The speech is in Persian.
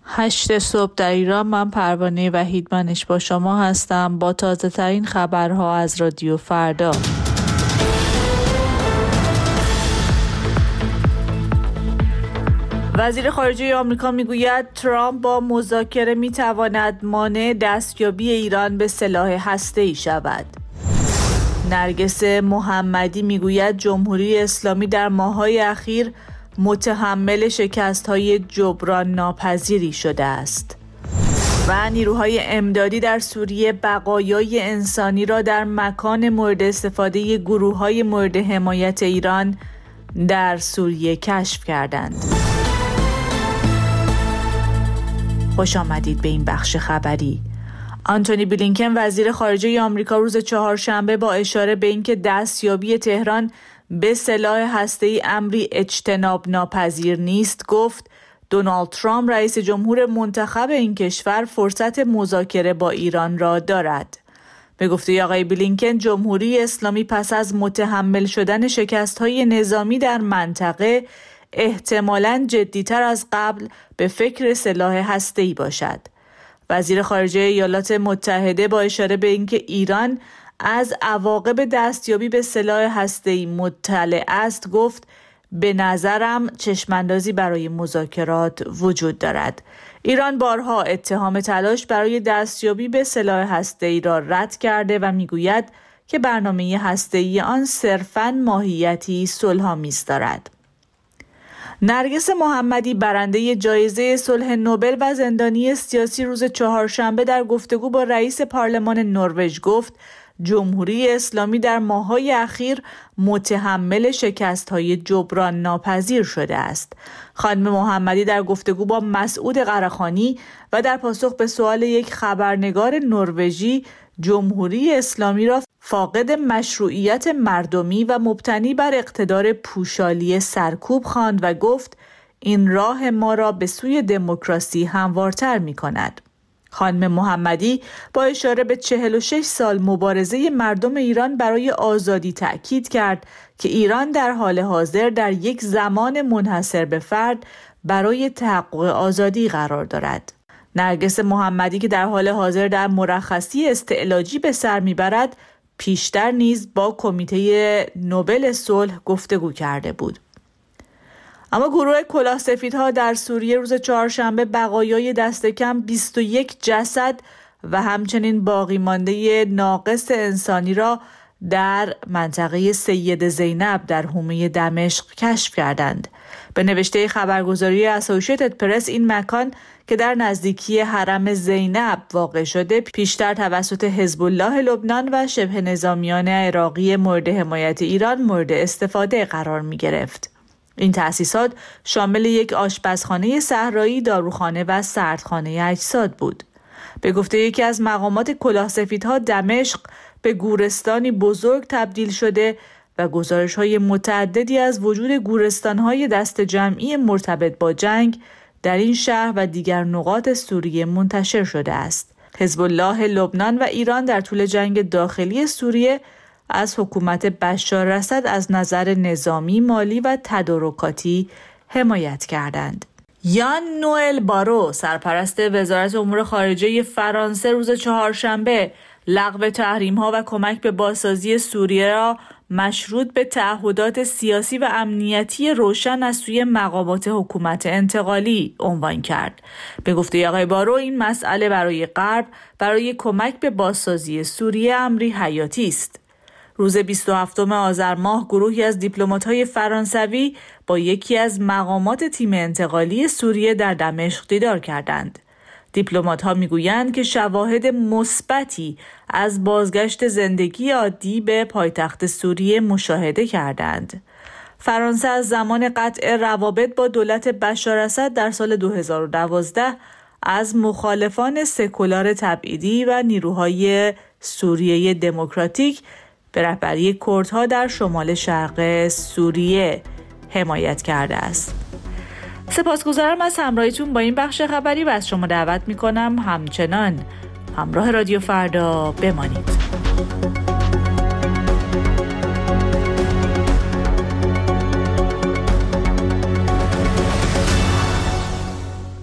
8 صبح در ایران. من پروانه وحیدمنش با شما هستم با تازه ترین خبرها از رادیو فردا. وزیر خارجه آمریکا میگوید ترامپ با مذاکره میتواند مانع دستیابی ایران به سلاح هسته‌ای شود. نرگس محمدی میگوید جمهوری اسلامی در ماه‌های اخیر متحمل شکست‌های جبران ناپذیری شده است. و نیروهای امدادی در سوریه بقایای انسانی را در مکان مورد استفاده گروه‌های مورد حمایت ایران در سوریه کشف کردند. خوش آمدید به این بخش خبری. آنتونی بلینکن وزیر خارجه آمریکا روز چهارشنبه با اشاره به اینکه دستیابی تهران به سلاح هسته‌ای امری اجتناب ناپذیر نیست گفت دونالد ترامپ رئیس جمهور منتخب این کشور فرصت مذاکره با ایران را دارد. به گفته آقای بلینکن جمهوری اسلامی پس از متحمل شدن شکست‌های نظامی در منطقه احتمالاً جدی‌تر از قبل به فکر سلاح هسته‌ای باشد. وزیر خارجه ایالات متحده با اشاره به اینکه ایران از عواقب دستیابی به سلاح هسته‌ای مطلع است گفت به نظرم چشماندازی برای مذاکرات وجود دارد. ایران بارها اتهام تلاش برای دستیابی به سلاح هسته‌ای را رد کرده و میگوید که برنامه هسته‌ای آن صرفاً ماهیتی صلح‌آمیز دارد. نرگس محمدی برنده جایزه صلح نوبل و زندانی سیاسی روز چهارشنبه در گفتگو با رئیس پارلمان نروژ گفت جمهوری اسلامی در ماه‌های اخیر متحمل شکست‌های جبران ناپذیر شده است. خانم محمدی در گفتگو با مسعود قره‌خانی و در پاسخ به سوال یک خبرنگار نروژی جمهوری اسلامی را فاقد مشروعیت مردمی و مبتنی بر اقتدار پوشالی سرکوب خواند و گفت این راه ما را به سوی دموکراسی هموارتر می‌کند. خانم محمدی با اشاره به 46 سال مبارزه مردم ایران برای آزادی تأکید کرد که ایران در حال حاضر در یک زمان منحصر به فرد برای تحقق آزادی قرار دارد. نرگس محمدی که در حال حاضر در مرخصی استعلاجی به سر میبرد پیشتر نیز با کمیته نوبل صلح گفتگو کرده بود. اما گروه کلاهسفیدها در سوریه روز چهارشنبه بقایای دست کم 21 جسد و همچنین باقی مانده ناقص انسانی را در منطقه سید زینب در حومه دمشق کشف کردند. به نوشته خبرگزاری اسوشییتد پرس این مکان که در نزدیکی حرم زینب واقع شده پیشتر توسط حزب الله لبنان و شبه نظامیان عراقی مورد حمایت ایران مورد استفاده قرار می گرفت. این تأسیسات شامل یک آشپزخانه صحرایی، داروخانه و سردخانه اجساد بود. به گفته یکی از مقامات کلاهسفیدها دمشق به گورستانی بزرگ تبدیل شده و گزارش‌های متعددی از وجود گورستان‌های دست جمعی مرتبط با جنگ در این شهر و دیگر نقاط سوریه منتشر شده است. حزب الله لبنان و ایران در طول جنگ داخلی سوریه از حکومت بشار اسد از نظر نظامی، مالی و تدارکاتی حمایت کردند. یان نوئل بارو سرپرست وزارت امور خارجه فرانسه روز چهارشنبه لغو تحریم‌ها و کمک به بازسازی سوریه را مشروط به تعهدات سیاسی و امنیتی روشن از سوی مقامات حکومت انتقالی عنوان کرد. به گفته آقای بارو این مسئله برای غرب برای کمک به بازسازی سوریه امری حیاتی است. روز 27 آذر ماه گروهی از دیپلمات‌های فرانسوی با یکی از مقامات تیم انتقالی سوریه در دمشق دیدار کردند. دیپلمات‌ها میگویند که شواهد مثبتی از بازگشت زندگی عادی به پایتخت سوریه مشاهده کردند. فرانسه از زمان قطع روابط با دولت بشار اسد در سال 2012 از مخالفان سکولار تبعیدی و نیروهای سوریه دموکراتیک به رهبری کردها در شمال شرق سوریه حمایت کرده است. سپاسگزارم از همراهیتون با این بخش خبری و از شما دعوت میکنم همچنان همراه رادیو فردا بمانید.